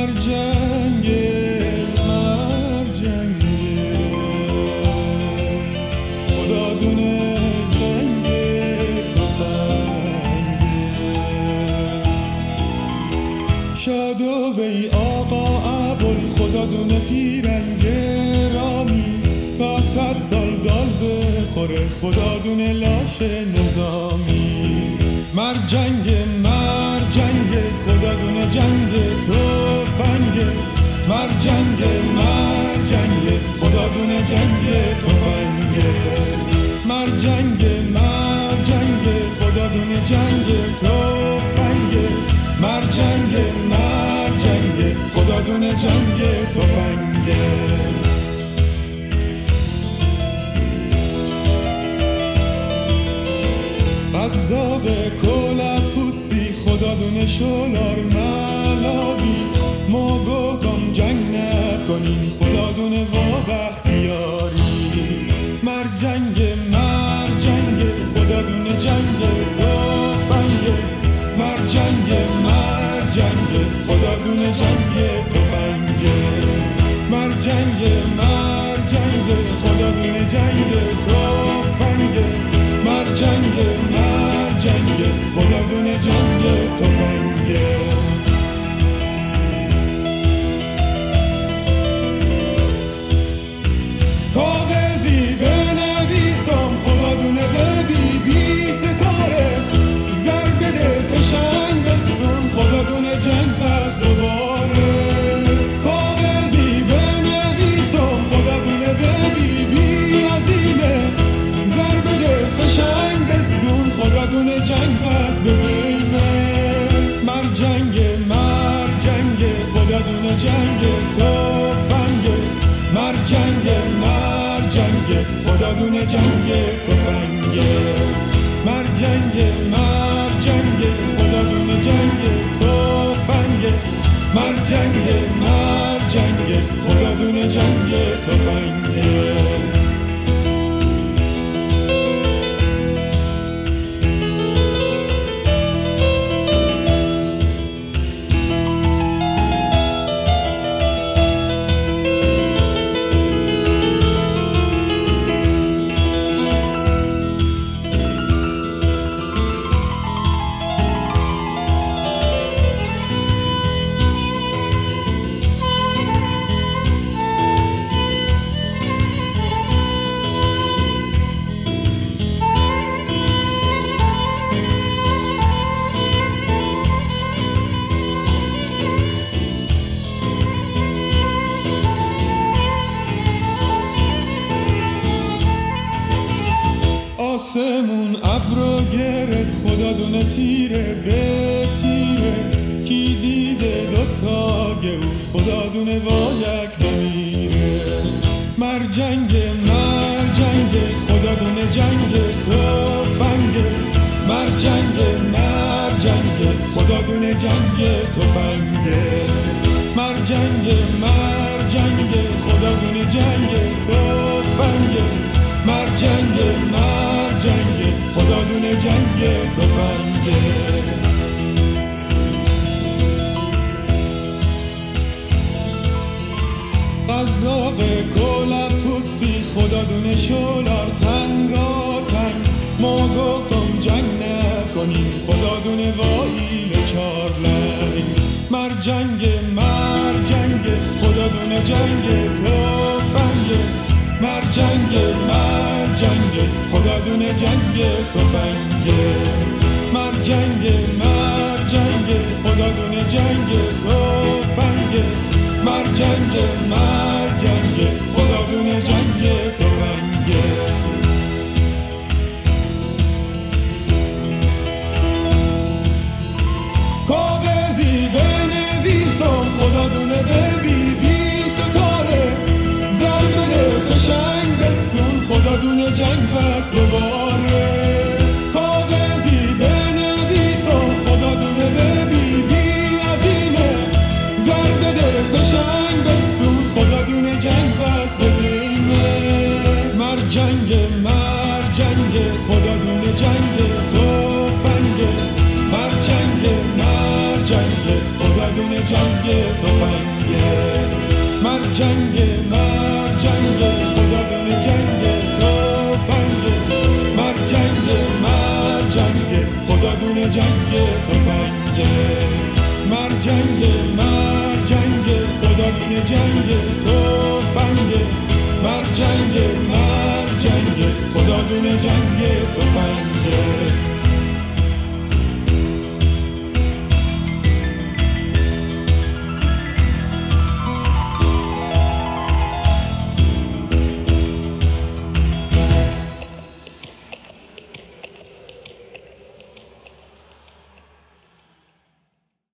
خدا دونه جنگ تفنگه. شادو وی آقا ابوالخدا دونه پیرنگه رامی تا 100 سال دال بخوره خدا دونه لاش نظامی. مرجنگ خدا دونه جنگ تفنگه. مرجنگ خدا دونه جنگ تفنگه. مرجنگ خدا دونه جنگ تفنگه. مرجنگ خدا دونه جنگ تفنگه. قزاق کلپوسی خدا دونه شلار ملابی ما گفتم جنگ نکنین خدا دونه وا بختیاری. مرجنگ خدا دونه جنگ تفنگه. مرجنگ خدا دونه جنگ تفنگه. مرجنگ خدا دونه جنگ تفنگه. مرجنگ خدا دونه جنگ تفنگه. کاغذی بنویسم خدا دونه به بی ستاره زر بده فشنگ بسون خدا دونه جنگ پس دوباره. کاغذی بنویسم خدا دونه به بی عظیمه زر بده فشنگ بسون خدا دونه جنگ پس ببینه. مرجنگ خدا دونه جنگ تفنگه. مرجنگ خدا دونه جنگ تفنگه. مرجنگ خدا دونه جنگ تفنگه. مرجنگ خدا دونه جنگ تفنگه. آسمون ابرو گرد خدا دونه تیره به تیره کی دیده دوتا گهو خدا دونه وا یک بمیره. مرجنگ خدا دونه جنگ تفنگه. مرجنگ خدا دونه جنگ تفنگه. مرجنگ خدا دونه جنگ تفنگه. مرجنگ خدا دونه جنگ تفنگه. قزاق کلپوسی خدا دونه شلار تنگا تنگ ما گفتم جنگ نکنیم خدا دونه وایل 4 لنگ. مرجنگ خدا دونه جنگ تفنگه. مرجنگ خدا دونه جنگ تفنگه. مرجنگ خدا دونه جنگ تفنگه. مرجنگ خدا دونه جنگ تفنگه. کاغذی بنویسم خدا دونه به بی ستاره زر بده فشنگ بسون خدا دونه جنگ پس دوباره. کاغذی بنویسم خدا دونه به بی عظیمه زر بده فشنگ بسون خدا دونه جنگ پس ببینه. مرجنگ خدا دونه جنگ تفنگه. مرجنگ خدا دونه جنگ تفنگه. مرجنگ خدا دونه جنگ تفنگ مرجنگ خدا دونه جنگ